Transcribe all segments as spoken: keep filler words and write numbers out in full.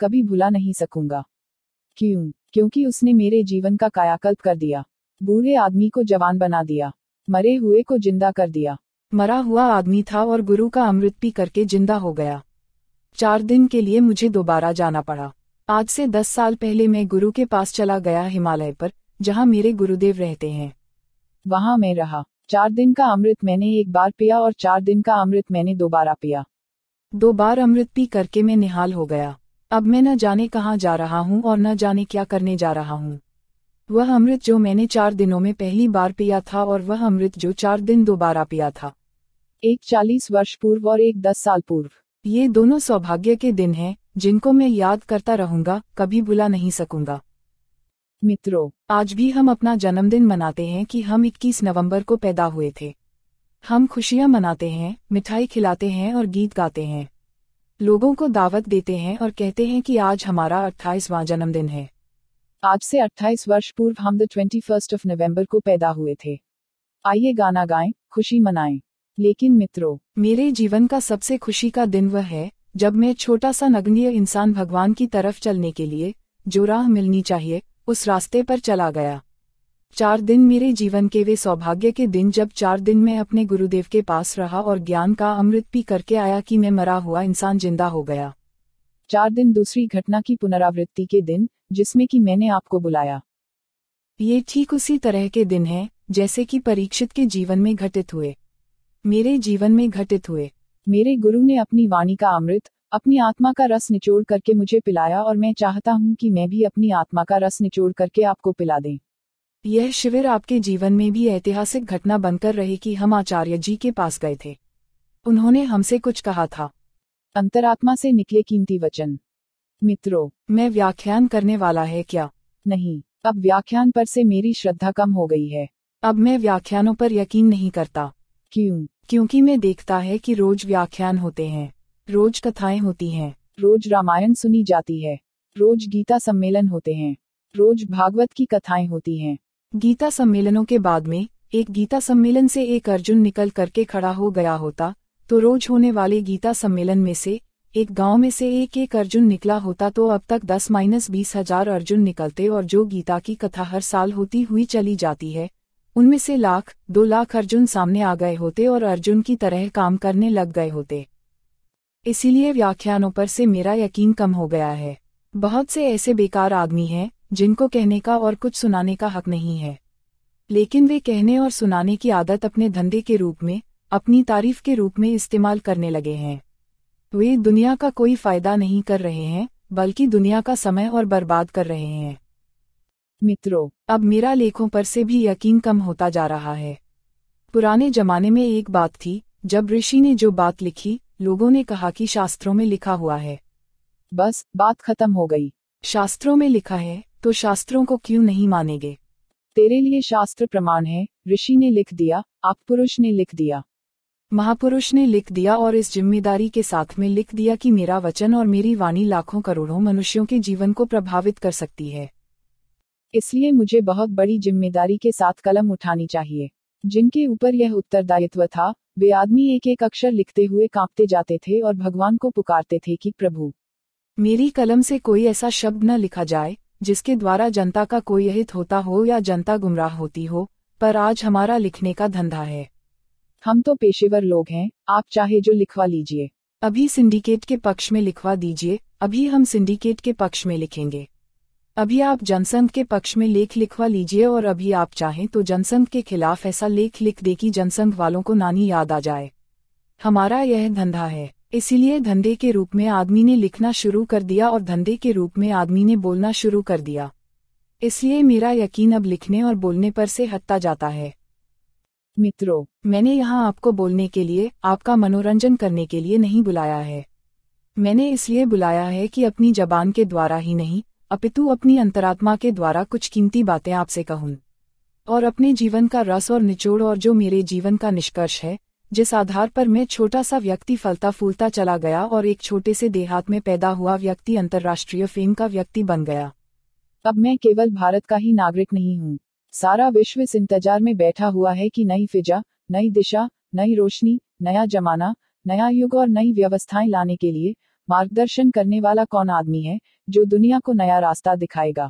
कभी भुला नहीं सकूंगा। क्यों? क्योंकि उसने मेरे जीवन का कायाकल्प कर दिया। बूढ़े आदमी को जवान बना दिया, मरे हुए को जिंदा कर दिया। मरा हुआ आदमी था और गुरु का अमृत पी करके जिंदा हो गया। चार दिन के लिए मुझे दोबारा जाना पड़ा। आज से दस साल पहले मैं गुरु के पास चला गया हिमालय पर, जहाँ मेरे गुरुदेव रहते हैं। वहां मैं रहा। चार दिन का अमृत मैंने एक बार पिया और चार दिन का अमृत मैंने दोबारा पिया। दो बार अमृत पी करके मैं निहाल हो गया। अब मैं न जाने कहाँ जा रहा हूँ और न जाने क्या करने जा रहा हूँ। वह अमृत जो मैंने चार दिनों में पहली बार पिया था और वह अमृत जो चार दिन दोबारा पिया था, एक चालीस वर्ष पूर्व और एक दस साल पूर्व। ये दोनों सौभाग्य के दिन हैं, जिनको मैं याद करता रहूंगा, कभी भुला नहीं सकूंगा। मित्रों, आज भी हम अपना जन्मदिन मनाते हैं कि हम इक्कीस नवंबर को पैदा हुए थे। हम खुशियां मनाते हैं, मिठाई खिलाते हैं और गीत गाते हैं। लोगों को दावत देते हैं और कहते हैं कि आज हमारा अट्ठाईसवां जन्मदिन है। आज से अट्ठाईस वर्ष पूर्व हम the twenty first of November को पैदा हुए थे। आइए गाना गाएं, खुशी मनाएं। लेकिन मित्रों, मेरे जीवन का सबसे खुशी का दिन वह है जब मैं छोटा सा नगण्य इंसान भगवान की तरफ चलने के लिए जो राह मिलनी चाहिए उस रास्ते पर चला गया। चार दिन मेरे जीवन के वे सौभाग्य के दिन जब चार दिन मैं अपने गुरुदेव के पास रहा और ज्ञान का अमृत पी करके आया कि मैं मरा हुआ इंसान जिंदा हो गया। चार दिन दूसरी घटना की पुनरावृत्ति के दिन, जिसमें कि मैंने आपको बुलाया। ये ठीक उसी तरह के दिन हैं जैसे कि परीक्षित के जीवन में घटित हुए, मेरे जीवन में घटित हुए। मेरे गुरु ने अपनी वाणी का अमृत, अपनी आत्मा का रस निचोड़ करके मुझे पिलाया और मैं चाहता हूं कि मैं भी अपनी आत्मा का रस निचोड़ करके आपको पिला दें। यह शिविर आपके जीवन में भी ऐतिहासिक घटना बनकर रही कि हम आचार्य जी के पास गए थे। उन्होंने हमसे कुछ कहा था। अंतरात्मा से निकले कीमती वचन। मित्रों, मैं व्याख्यान करने वाला है क्या? नहीं, अब व्याख्यान पर से मेरी श्रद्धा कम हो गई है। अब मैं व्याख्यानों पर यकीन नहीं करता। क्यों? क्योंकि मैं देखता है कि रोज व्याख्यान होते हैं, रोज कथाएं होती हैं, रोज रामायण सुनी जाती है, रोज गीता सम्मेलन होते हैं, रोज भागवत की कथाएं होती हैं। गीता सम्मेलनों के बाद में एक गीता सम्मेलन से एक अर्जुन निकल करके खड़ा हो गया होता, तो रोज होने वाले गीता सम्मेलन में से एक गांव में से एक एक अर्जुन निकला होता, तो अब तक दस माइनस बीस हजार अर्जुन निकलते और जो गीता की कथा हर साल होती हुई चली जाती है, उनमें से लाख दो लाख अर्जुन सामने आ गए होते और अर्जुन की तरह काम करने लग गए होते। इसीलिए व्याख्यानों पर से मेरा यकीन कम हो गया है। बहुत से ऐसे बेकार आदमी हैं जिनको कहने का और कुछ सुनाने का हक नहीं है, लेकिन वे कहने और सुनाने की आदत अपने धंधे के रूप में, अपनी तारीफ के रूप में इस्तेमाल करने लगे हैं। वे दुनिया का कोई फायदा नहीं कर रहे हैं, बल्कि दुनिया का समय और बर्बाद कर रहे हैं। मित्रों, अब मेरा लेखों पर से भी यकीन कम होता जा रहा है। पुराने जमाने में एक बात थी, जब ऋषि ने जो बात लिखी, लोगों ने कहा कि शास्त्रों में लिखा हुआ है। बस बात खत्म हो गई। शास्त्रों में लिखा है तो शास्त्रों को क्यों नहीं मानेंगे? तेरे लिए शास्त्र प्रमाण है, ऋषि ने लिख दिया, आप पुरुष ने लिख दिया, महापुरुष ने लिख दिया और इस जिम्मेदारी के साथ में लिख दिया कि मेरा वचन और मेरी वाणी लाखों करोड़ों मनुष्यों के जीवन को प्रभावित कर सकती है। इसलिए मुझे बहुत बड़ी जिम्मेदारी के साथ कलम उठानी चाहिए। जिनके ऊपर यह उत्तरदायित्व था, वे आदमी एक एक अक्षर लिखते हुए कांपते जाते थे और भगवान को पुकारते थे कि प्रभु, मेरी कलम से कोई ऐसा शब्द न लिखा जाए जिसके द्वारा जनता का कोई हित होता हो या जनता गुमराह होती हो, पर आज हमारा लिखने का धंधा है। हम तो पेशेवर लोग हैं, आप चाहे जो लिखवा लीजिए। अभी सिंडिकेट के पक्ष में लिखवा दीजिए, अभी हम सिंडिकेट के पक्ष में लिखेंगे। अभी आप जनसंघ के पक्ष में लेख लिखवा लीजिए और अभी आप चाहें तो जनसंघ के खिलाफ ऐसा लेख लिख दे कि जनसंघ वालों को नानी याद आ जाए। हमारा यह धंधा है। इसीलिए धंधे के रूप में आदमी ने लिखना शुरू कर दिया और धंधे के रूप में आदमी ने बोलना शुरू कर दिया। इसलिए मेरा यकीन अब लिखने और बोलने पर से हटता जाता है। मित्रों, मैंने यहाँ आपको बोलने के लिए, आपका मनोरंजन करने के लिए नहीं बुलाया है। मैंने इसलिए बुलाया है कि अपनी जबान के द्वारा ही नहीं, अपितु अपनी अंतरात्मा के द्वारा कुछ कीमती बातें आपसे कहूं और अपने जीवन का रस और निचोड़ और जो मेरे जीवन का निष्कर्ष है, जिस आधार पर मैं छोटा सा व्यक्ति फलता फूलता चला गया और एक छोटे से देहात में पैदा हुआ व्यक्ति अंतर्राष्ट्रीय फेम का व्यक्ति बन गया। अब मैं केवल भारत का ही नागरिक नहीं हूँ, सारा विश्व इस इंतजार में बैठा हुआ है कि नई फिजा, नई दिशा, नई रोशनी, नया जमाना, नया युग और नई व्यवस्थाएं लाने के लिए मार्गदर्शन करने वाला कौन आदमी है जो दुनिया को नया रास्ता दिखाएगा।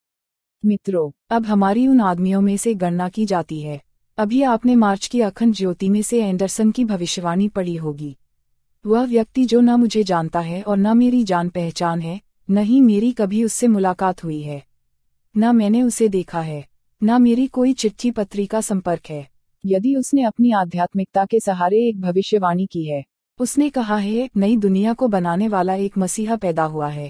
मित्रों, अब हमारी उन आदमियों में से गणना की जाती है। अभी आपने मार्च की अखंड ज्योति में से एंडरसन की भविष्यवाणी पढ़ी होगी। वह व्यक्ति जो न मुझे जानता है और न मेरी जान पहचान है, न ही मेरी कभी उससे मुलाकात हुई है, न मैंने उसे देखा है, न मेरी कोई चिट्ठी पत्री का संपर्क है। यदि उसने अपनी आध्यात्मिकता के सहारे एक भविष्यवाणी की है, उसने कहा है नई दुनिया को बनाने वाला एक मसीहा पैदा हुआ है,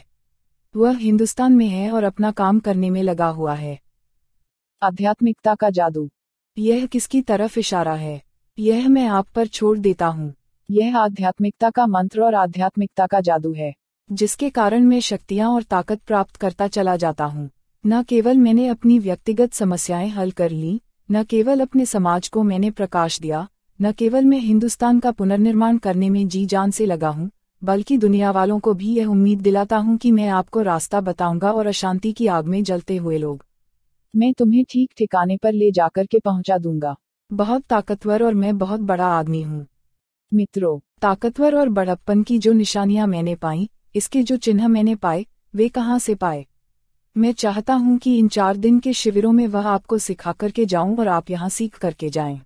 वह हिंदुस्तान में है और अपना काम करने में लगा हुआ है। आध्यात्मिकता का जादू, यह किसकी तरफ इशारा है, यह मैं आप पर छोड़ देता हूँ। यह आध्यात्मिकता का मंत्र और आध्यात्मिकता का जादू है, जिसके कारण मैं शक्तियाँ और ताकत प्राप्त करता चला जाता हूँ। न केवल मैंने अपनी व्यक्तिगत समस्याएं हल कर ली, न केवल अपने समाज को मैंने प्रकाश दिया, न केवल मैं हिंदुस्तान का पुनर्निर्माण करने में जी जान से लगा हूँ, बल्कि दुनिया वालों को भी यह उम्मीद दिलाता हूँ कि मैं आपको रास्ता बताऊंगा और अशांति की आग में जलते हुए लोग, मैं तुम्हें ठीक ठिकाने पर ले जाकर के पहुंचा दूंगा। बहुत ताकतवर और मैं बहुत बड़ा आदमी हूँ। मित्रों, ताकतवर और बड़प्पन की जो निशानियां मैंने पाई, इसके जो चिन्ह मैंने पाए, वे कहाँ से पाए? मैं चाहता हूँ कि इन चार दिन के शिविरों में वह आपको सिखा करके जाऊं और आप यहाँ सीख करके जाएं।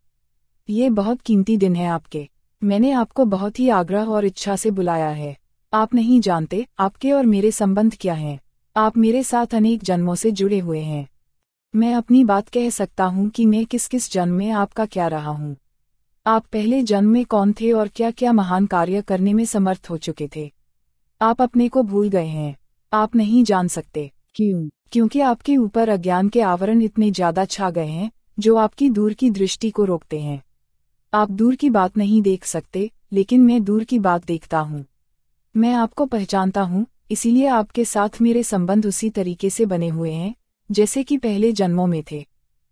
ये बहुत कीमती दिन है आपके। मैंने आपको बहुत ही आग्रह और इच्छा से बुलाया है। आप नहीं जानते आपके और मेरे संबंध क्या हैं। आप मेरे साथ अनेक जन्मों से जुड़े हुए हैं। मैं अपनी बात कह सकता हूँ कि मैं किस किस जन्म में आपका क्या रहा हूँ। आप पहले जन्म में कौन थे और क्या क्या महान कार्य करने में समर्थ हो चुके थे। आप अपने को भूल गए हैं। आप नहीं जान सकते। क्यों? क्योंकि आपके ऊपर अज्ञान के आवरण इतने ज्यादा छा गए हैं जो आपकी दूर की दृष्टि को रोकते हैं। आप दूर की बात नहीं देख सकते, लेकिन मैं दूर की बात देखता हूँ। मैं आपको पहचानता हूँ, इसीलिए आपके साथ मेरे संबंध उसी तरीके से बने हुए हैं जैसे कि पहले जन्मों में थे।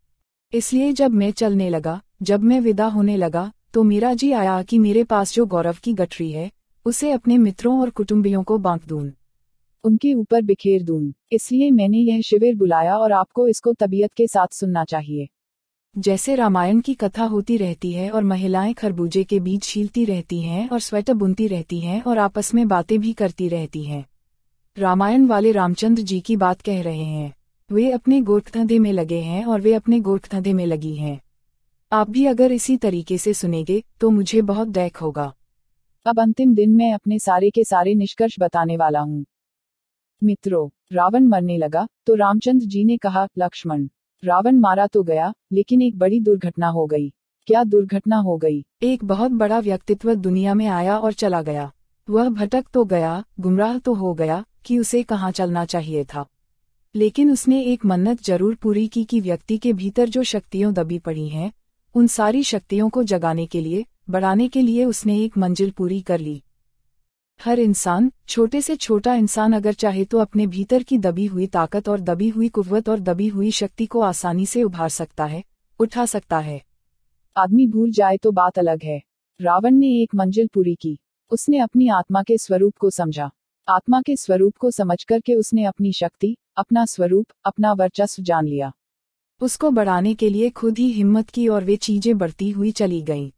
इसलिए जब मैं चलने लगा, जब मैं विदा होने लगा, तो मेरा जी आया कि मेरे पास जो गौरव की गठरी है उसे अपने मित्रों और कुटुंबियों को बांट दूं, उनके ऊपर बिखेर दूं। इसलिए मैंने यह शिविर बुलाया और आपको इसको तबीयत के साथ सुनना चाहिए। जैसे रामायण की कथा होती रहती है और महिलाएं खरबूजे के बीज छीलती रहती हैं और स्वेटर बुनती रहती हैं और आपस में बातें भी करती रहती हैं। रामायण वाले रामचंद्र जी की बात कह रहे हैं। वे अपने गोरखधंधे में लगे हैं और वे अपने गोरखधंधे में लगी हैं। आप भी अगर इसी तरीके से सुनेंगे तो मुझे बहुत दैख होगा। अब अंतिम दिन मैं अपने सारे के सारे निष्कर्ष बताने वाला हूँ। मित्रों, रावण मरने लगा तो रामचंद्र जी ने कहा, लक्ष्मण, रावण मारा तो गया, लेकिन एक बड़ी दुर्घटना हो गई। क्या दुर्घटना हो गई? एक बहुत बड़ा व्यक्तित्व दुनिया में आया और चला गया। वह भटक तो गया, गुमराह तो हो गया कि उसे कहाँ चलना चाहिए था। लेकिन उसने एक मन्नत जरूर पूरी की कि व्यक्ति के भीतर जो शक्तियां दबी पड़ी हैं, उन सारी शक्तियों को जगाने के लिए, बढ़ाने के लिए उसने एक मंजिल पूरी कर ली। हर इंसान, छोटे से छोटा इंसान अगर चाहे तो अपने भीतर की दबी हुई ताकत और दबी हुई कुव्वत और दबी हुई शक्ति को आसानी से उभार सकता है, उठा सकता है। आदमी भूल जाए तो बात अलग है। रावण ने एक मंजिल पूरी की। उसने अपनी आत्मा के स्वरूप को समझा। आत्मा के स्वरूप को समझ करके उसने अपनी शक्ति, अपना स्वरूप, अपना वर्चस्व जान लिया। उसको बढ़ाने के लिए खुद ही हिम्मत की और वे चीजें बढ़ती हुई चली गईं।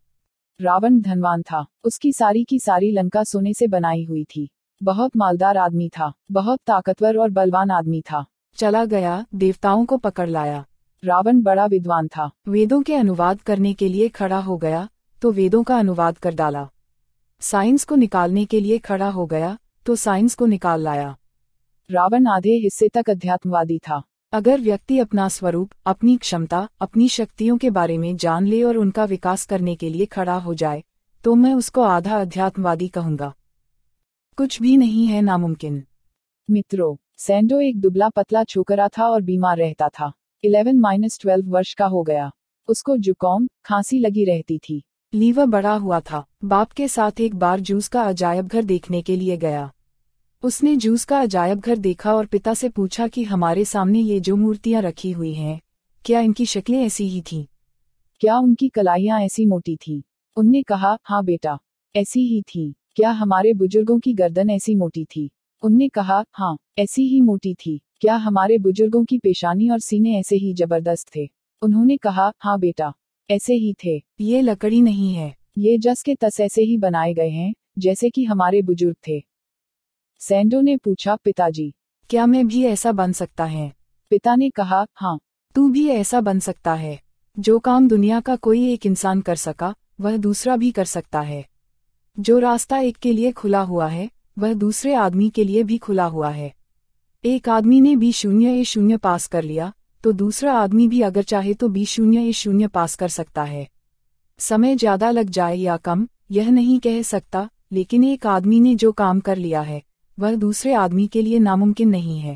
रावण धनवान था। उसकी सारी की सारी लंका सोने से बनाई हुई थी। बहुत मालदार आदमी था। बहुत ताकतवर और बलवान आदमी था। चला गया, देवताओं को पकड़ लाया। रावण बड़ा विद्वान था। वेदों के अनुवाद करने के लिए खड़ा हो गया तो वेदों का अनुवाद कर डाला। साइंस को निकालने के लिए खड़ा हो गया तो साइंस को निकाल लाया। रावण आधे हिस्से तक अध्यात्मवादी था। अगर व्यक्ति अपना स्वरूप, अपनी क्षमता, अपनी शक्तियों के बारे में जान ले और उनका विकास करने के लिए खड़ा हो जाए, तो मैं उसको आधा अध्यात्मवादी कहूंगा। कुछ भी नहीं है नामुमकिन। मित्रों, सैंडो एक दुबला पतला छोकरा था और बीमार रहता था। इलेवन माइनस ट्वेल्व वर्ष का हो गया। उसको जुकाम, खांसी लगी रहती थी। लीवर बड़ा हुआ था। बाप के साथ एक बार जूस का अजायब घर देखने के लिए गया। उसने जूस का अजायब घर देखा और पिता से पूछा कि हमारे सामने ये जो मूर्तियां रखी हुई हैं, क्या इनकी शक्लें ऐसी ही थीं? क्या उनकी कलाइयां ऐसी मोटी थीं? उनने कहा, हाँ बेटा, ऐसी ही थी। क्या हमारे बुजुर्गों की गर्दन ऐसी मोटी थी? उनने कहा, हाँ, ऐसी ही मोटी थी। क्या हमारे बुजुर्गों की पेशानी और सीने ऐसे ही जबरदस्त थे? उन्होंने कहा, हाँ बेटा, ऐसे ही थे। ये लकड़ी नहीं है। ये जस के तस ऐसे ही बनाए गए हैं जैसे कि हमारे बुजुर्ग थे। सैंडो ने पूछा, पिताजी, क्या मैं भी ऐसा बन सकता है? पिता ने कहा, हाँ, तू भी ऐसा बन सकता है। जो काम दुनिया का कोई एक इंसान कर सका, वह दूसरा भी कर सकता है। जो रास्ता एक के लिए खुला हुआ है, वह दूसरे आदमी के लिए भी खुला हुआ है। एक आदमी ने बी शून्य ए शून्य पास कर लिया, तो दूसरा आदमी भी अगर चाहे तो बी शून्य ए शून्य पास कर सकता है। समय ज्यादा लग जाए या कम, यह नहीं कह सकता, लेकिन एक आदमी ने जो काम कर लिया है, वह दूसरे आदमी के लिए नामुमकिन नहीं है।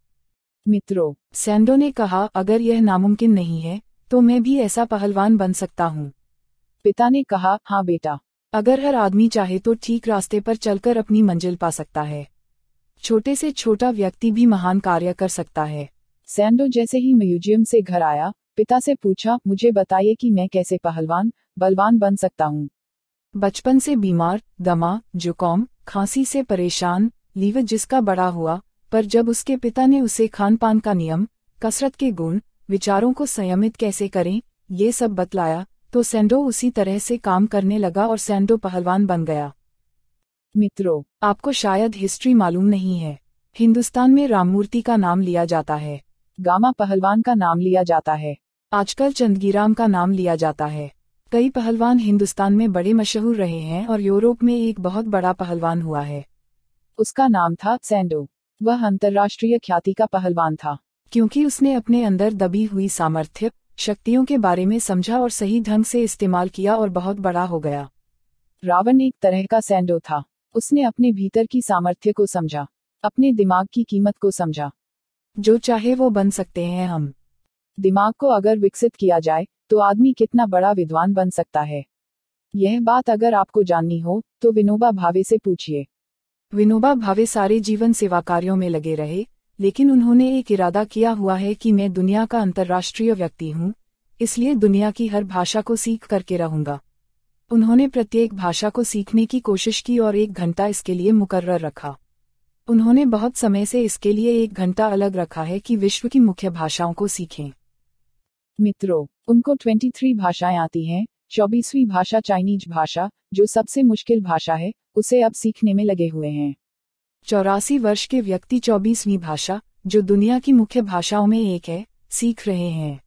मित्रों, सैंडो ने कहा, अगर यह नामुमकिन नहीं है, तो मैं भी ऐसा पहलवान बन सकता हूँ। पिता ने कहा, हाँ बेटा, अगर हर आदमी चाहे तो ठीक रास्ते पर चलकर अपनी मंजिल पा सकता है। छोटे से छोटा व्यक्ति भी महान कार्य कर सकता है। सैंडो जैसे ही म्यूजियम से घर आया, पिता से पूछा, मुझे बताइए कि मैं कैसे पहलवान, बलवान बन सकता हूँ। बचपन से बीमार, दमा, जुकाम, खांसी से परेशान, लीवर जिसका बड़ा हुआ, पर जब उसके पिता ने उसे खान पान का नियम, कसरत के गुण, विचारों को संयमित कैसे करें, ये सब बतलाया, तो सैंडो उसी तरह से काम करने लगा और सैंडो पहलवान बन गया। मित्रों, आपको शायद हिस्ट्री मालूम नहीं है, हिंदुस्तान में राममूर्ति का नाम लिया जाता है, गामा पहलवान का नाम लिया जाता है, आजकल चंदगीराम का नाम लिया जाता है। कई पहलवान हिंदुस्तान में बड़े मशहूर रहे हैं और यूरोप में एक बहुत बड़ा पहलवान हुआ है। उसका नाम था सैंडो। वह अंतर्राष्ट्रीय ख्याति का पहलवान था, क्योंकि उसने अपने अंदर दबी हुई सामर्थ्य, शक्तियों के बारे में समझा और सही ढंग से इस्तेमाल किया और बहुत बड़ा हो गया। रावण एक तरह का सैंडो था। उसने अपने भीतर की सामर्थ्य को समझा, अपने दिमाग की कीमत को समझा। जो चाहे वो बन सकते हैं हम। दिमाग को अगर विकसित किया जाए, तो आदमी कितना बड़ा विद्वान बन सकता है। यह बात अगर आपको जाननी हो, तो विनोबा भावे से पूछिए। विनोबा भावे सारे जीवन सेवा कार्यों में लगे रहे, लेकिन उन्होंने एक इरादा किया हुआ है कि मैं दुनिया का अंतर्राष्ट्रीय व्यक्ति हूँ, इसलिए दुनिया की हर भाषा को सीख करके रहूंगा। उन्होंने प्रत्येक भाषा को सीखने की कोशिश की और एक घंटा इसके लिए मुकर्रर रखा। उन्होंने बहुत समय से इसके लिए एक घंटा अलग रखा है कि विश्व की मुख्य भाषाओं को सीखें। मित्रों, उनको तेईस भाषाएं आती हैं। चौबीसवीं भाषा चाइनीज भाषा, जो सबसे मुश्किल भाषा है, उसे अब सीखने में लगे हुए हैं। चौरासी वर्ष के व्यक्ति चौबीसवीं भाषा, जो दुनिया की मुख्य भाषाओं में एक है, सीख रहे हैं।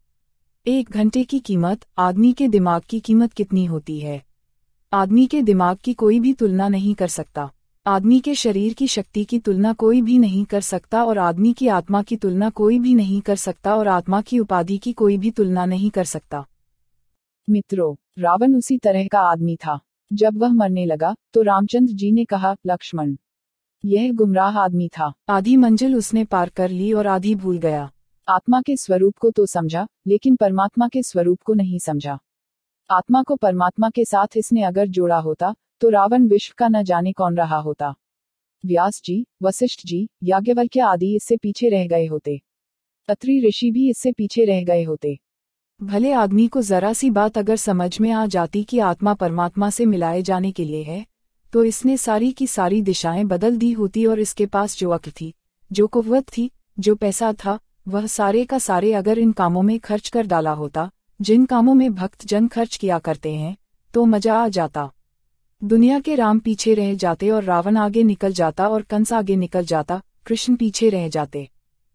एक घंटे की कीमत, आदमी के दिमाग की कीमत कितनी होती है? आदमी के दिमाग की कोई भी तुलना नहीं कर सकता। आदमी के शरीर की शक्ति की तुलना कोई भी नहीं कर सकता और आदमी की आत्मा की तुलना कोई भी नहीं कर सकता और आत्मा की उपाधि की कोई भी तुलना नहीं कर सकता। मित्रों, रावण उसी तरह का आदमी था। जब वह मरने लगा, तो रामचंद्र जी ने कहा, लक्ष्मण, यह गुमराह आदमी था। आधी मंजिल उसने पार कर ली और आधी भूल गया। आत्मा के स्वरूप को तो समझा, लेकिन परमात्मा के स्वरूप को नहीं समझा। आत्मा को परमात्मा के साथ इसने अगर जोड़ा होता, तो रावण विश्व का न जाने कौन रहा होता। व्यास जी, वशिष्ठ जी, याज्ञवल्क्य आदि इससे पीछे रह गए होते। अत्रि ऋषि भी इससे पीछे रह गए होते। भले आदमी को जरा सी बात अगर समझ में आ जाती कि आत्मा परमात्मा से मिलाए जाने के लिए है, तो इसने सारी की सारी दिशाएं बदल दी होती और इसके पास जो अक्ल थी, जो कुव्वत थी, जो पैसा था, वह सारे का सारे अगर इन कामों में खर्च कर डाला होता, जिन कामों में भक्त जन खर्च किया करते हैं, तो मजा आ जाता। दुनिया के राम पीछे रह जाते और रावण आगे निकल जाता और कंस आगे निकल जाता, कृष्ण पीछे रह जाते।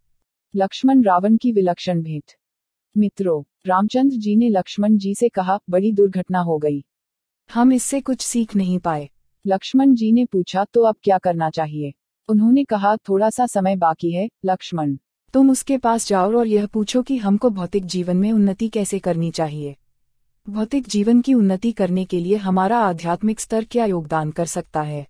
लक्ष्मण रावण की विलक्षण भेंट। मित्रों, रामचंद्र जी ने लक्ष्मण जी से कहा, बड़ी दुर्घटना हो गई, हम इससे कुछ सीख नहीं पाए। लक्ष्मण जी ने पूछा, तो अब क्या करना चाहिए? उन्होंने कहा, थोड़ा सा समय बाकी है, लक्ष्मण। तुम उसके पास जाओ और यह पूछो कि हमको भौतिक जीवन में उन्नति कैसे करनी चाहिए। भौतिक जीवन की उन्नति करने के लिए हमारा आध्यात्मिक स्तर क्या योगदान कर सकता है।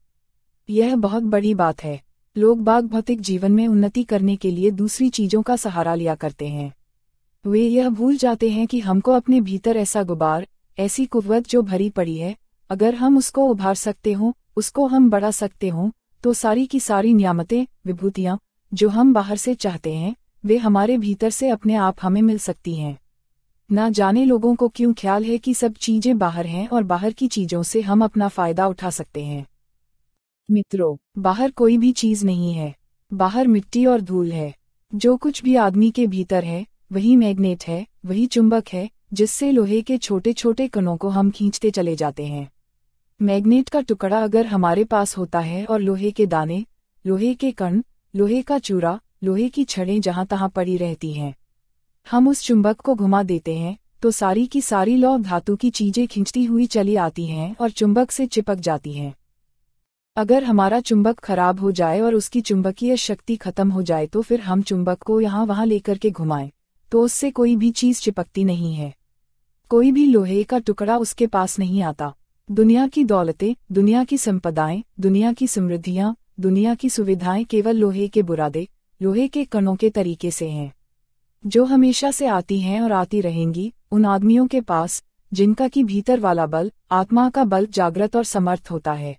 यह बहुत बड़ी बात है। लोग बाग भौतिक जीवन में उन्नति करने के लिए दूसरी चीजों का सहारा लिया करते हैं। वे यह भूल जाते हैं कि हमको अपने भीतर ऐसा गुबार, ऐसी कुव्वत जो भरी पड़ी है, अगर हम उसको उभार सकते हों, उसको हम बढ़ा सकते हों, तो सारी की सारी नियामतें, विभूतियां, जो हम बाहर से चाहते हैं, वे हमारे भीतर से अपने आप हमें मिल सकती हैं। ना जाने लोगों को क्यों ख्याल है कि सब चीजें बाहर हैं और बाहर की चीजों से हम अपना फायदा उठा सकते हैं। मित्रों, बाहर कोई भी चीज नहीं है। बाहर मिट्टी और धूल है। जो कुछ भी आदमी के भीतर है, वही मैग्नेट है, वही चुंबक है, जिससे लोहे के छोटे छोटे कणों को हम खींचते चले जाते हैं। मैग्नेट का टुकड़ा अगर हमारे पास होता है और लोहे के दाने, लोहे के कण, लोहे का चूरा, लोहे की छड़ें जहां तहां पड़ी रहती हैं। हम उस चुंबक को घुमा देते हैं तो सारी की सारी लौह धातु की चीजें खिंचती हुई चली आती हैं और चुंबक से चिपक जाती हैं। अगर हमारा चुंबक खराब हो जाए और उसकी चुंबकीय शक्ति खत्म हो जाए तो फिर हम चुंबक को यहाँ वहाँ लेकर के घुमाएं तो उससे कोई भी चीज चिपकती नहीं है, कोई भी लोहे का टुकड़ा उसके पास नहीं आता। दुनिया की दौलतें, दुनिया की संपदाएं, दुनिया की समृद्धियां, दुनिया की सुविधाएं केवल लोहे के बुरादे, लोहे के कणों के तरीके से हैं, जो हमेशा से आती हैं और आती रहेंगी उन आदमियों के पास जिनका की भीतर वाला बल, आत्मा का बल जागृत और समर्थ होता है।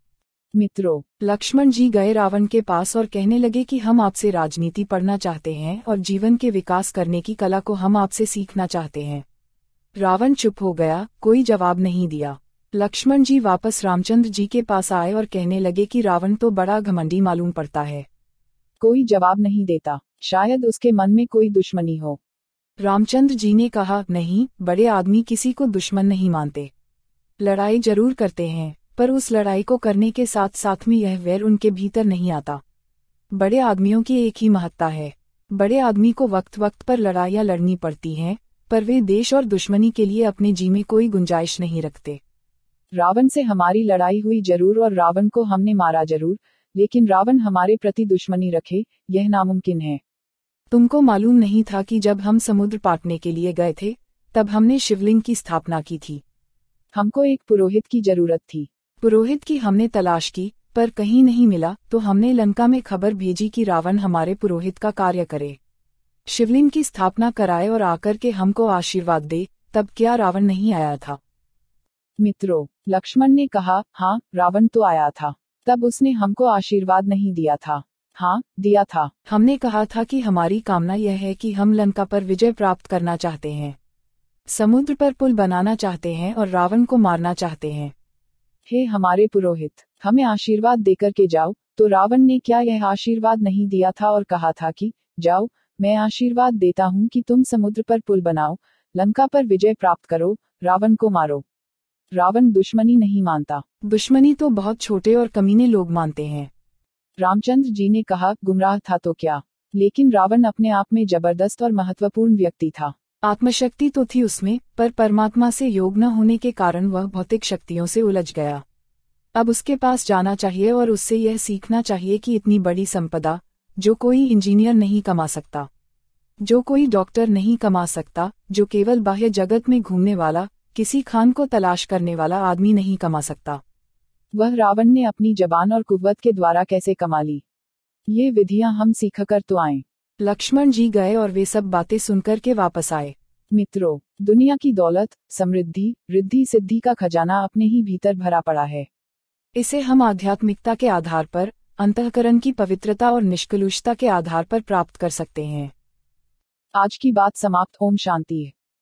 मित्रों, लक्ष्मण जी गए रावण के पास और कहने लगे कि हम आपसे राजनीति पढ़ना चाहते हैं और जीवन के विकास करने की कला को हम आपसे सीखना चाहते हैं। रावण चुप हो गया, कोई जवाब नहीं दिया। लक्ष्मण जी वापस रामचंद्र जी के पास आए और कहने लगे कि रावण तो बड़ा घमंडी मालूम पड़ता है, कोई जवाब नहीं देता, शायद उसके मन में कोई दुश्मनी हो। रामचंद्र जी ने कहा, नहीं, बड़े आदमी किसी को दुश्मन नहीं मानते, लड़ाई जरूर करते हैं पर उस लड़ाई को करने के साथ साथ में यह वैर उनके भीतर नहीं आता। बड़े आदमियों की एक ही महत्ता है, बड़े आदमी को वक्त वक्त पर लड़ाइयाँ लड़नी पड़ती हैं पर वे देश और दुश्मनी के लिए अपने जी में कोई गुंजाइश नहीं रखते। रावण से हमारी लड़ाई हुई जरूर और रावण को हमने मारा जरूर, लेकिन रावण हमारे प्रति दुश्मनी रखे, यह नामुमकिन है। तुमको मालूम नहीं था कि जब हम समुद्र पाटने के लिए गए थे तब हमने शिवलिंग की स्थापना की थी। हमको एक पुरोहित की जरूरत थी। पुरोहित की हमने तलाश की पर कहीं नहीं मिला तो हमने लंका में खबर भेजी कि रावण हमारे पुरोहित का कार्य करे, शिवलिंग की स्थापना कराए और आकर के हमको आशीर्वाद दे। तब क्या रावण नहीं आया था? मित्रों, लक्ष्मण ने कहा, हाँ, रावण तो आया था, तब उसने हमको आशीर्वाद नहीं दिया था। हाँ, दिया था। हमने कहा था कि हमारी कामना यह है कि हम लंका पर विजय प्राप्त करना चाहते हैं, समुद्र पर पुल बनाना चाहते हैं और रावण को मारना चाहते हैं। हे हमारे पुरोहित, हमें आशीर्वाद देकर के जाओ। तो रावण ने क्या यह आशीर्वाद नहीं दिया था और कहा था कि जाओ, मैं आशीर्वाद देता हूँ कि तुम समुद्र पर पुल बनाओ, लंका पर विजय प्राप्त करो, रावण को मारो। रावण दुश्मनी नहीं मानता, दुश्मनी तो बहुत छोटे और कमीने लोग मानते हैं। रामचंद्र जी ने कहा, गुमराह था तो क्या, लेकिन रावण अपने आप में जबरदस्त और महत्वपूर्ण व्यक्ति था। आत्मशक्ति तो थी उसमें, पर परमात्मा से योग न होने के कारण वह भौतिक शक्तियों से उलझ गया। अब उसके पास जाना चाहिए और उससे यह सीखना चाहिए कि इतनी बड़ी संपदा जो कोई इंजीनियर नहीं कमा सकता, जो कोई डॉक्टर नहीं कमा सकता, जो केवल बाह्य जगत में घूमने वाला, किसी खान को तलाश करने वाला आदमी नहीं कमा सकता, वह रावण ने अपनी जबान और कुव्वत के द्वारा कैसे कमा ली। ये विधियां हम सीखकर तो आएं। लक्ष्मण जी गए और वे सब बातें सुनकर के वापस आए। मित्रों, दुनिया की दौलत, समृद्धि, रिद्धि सिद्धि का खजाना अपने ही भीतर भरा पड़ा है। इसे हम आध्यात्मिकता के आधार पर, अंतःकरण की पवित्रता और निष्कलुषता के आधार पर प्राप्त कर सकते हैं। आज की बात समाप्त। ओम शांति।